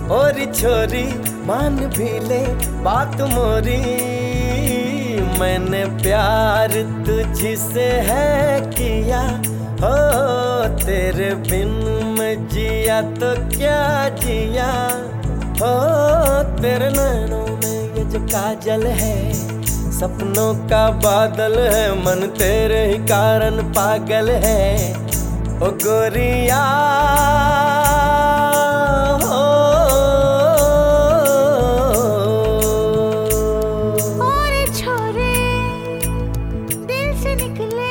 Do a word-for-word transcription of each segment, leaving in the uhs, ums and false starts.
और छोरी मान भी ले बात मोरी, मैंने प्यार तुझसे है किया हो, तेरे बिन मैं जिया तो क्या जिया हो। तेरे नैनों में ये जो काजल है, सपनों का बादल है, मन तेरे ही कारण पागल है ओ गोरिया हो। और छोरे दिल से निकले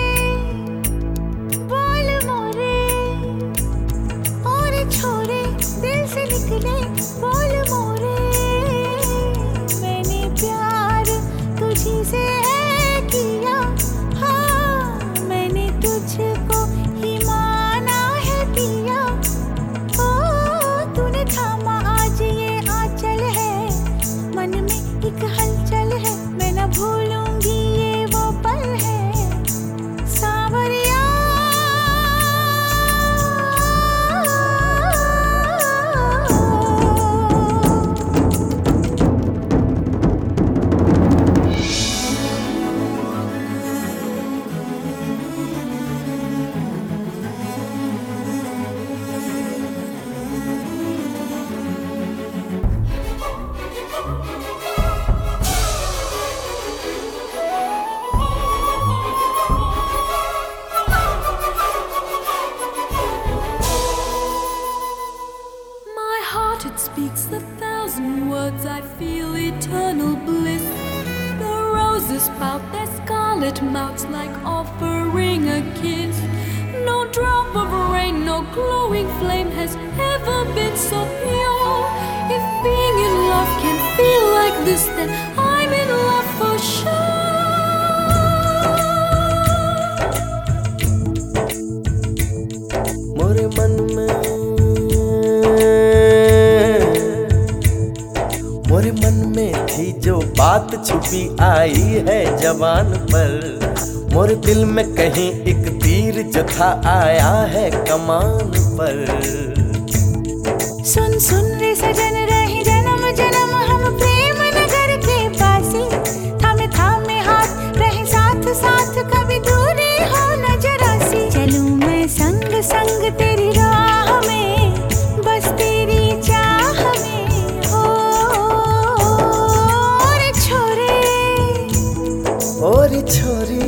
बोल मोरे, और छोरे दिल से निकले बोल मोरे, मैंने प्यार तुझी से किया, हाँ मैंने तुझको ही माना है पिया। ओ तूने थामा आज ये आंचल है, मन में एक हलचल है, मैं न भूलूंगी ये वो पल है सांवरिया। It speaks a thousand words, I feel eternal bliss. The roses pout their scarlet mouths like offering a kiss. No drop of rain, no glowing flame has ever been so pure. If being in love can feel like this, then I'm in love for sure. मोरे मन में मोरे मन में थी जो बात छुपी आई है जवान पर, मोरे दिल में कहीं एक तीर जो था आया है कमान पर। सुन सुन रे सजन रहे जन्म जन्म हम प्रेम नगर के पासी, थामे थामे हाथ रहे साथ साथ कभी दूरी हो न जरा सी। चलूं मैं संग संग तेरी राह में, बस तेरी चाह में हो। और छोरे और छोरी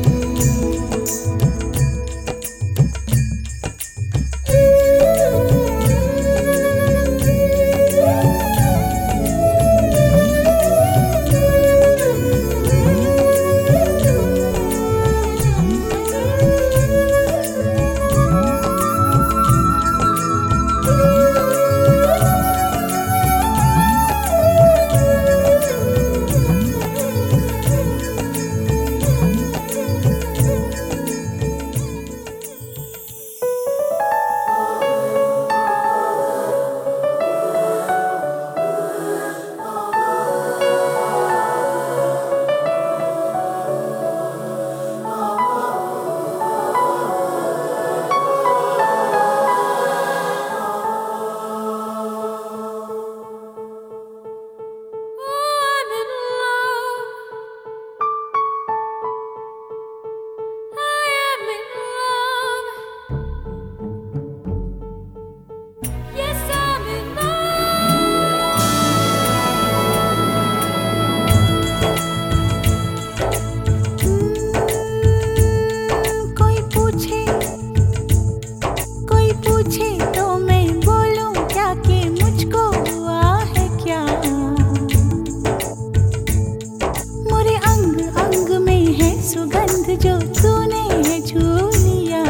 जो तूने है छू लिया।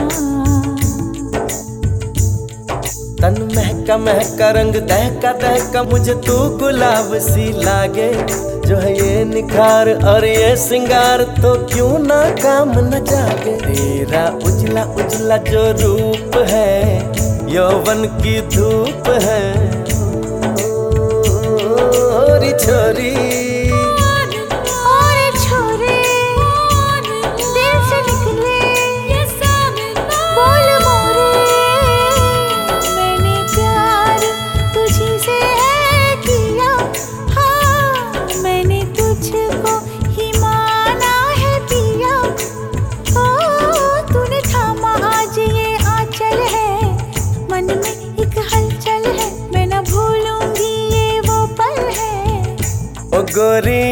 तन महका महका रंग दहका दहका मुझे तू गुलाब सी लागे, जो है ये निखार और ये सिंगार तो क्यों ना काम न जागे। तेरा उजला उजला जो रूप है यौवन की धूप है, छोरी छोरी मैंने प्यार तुझी से है। गोरी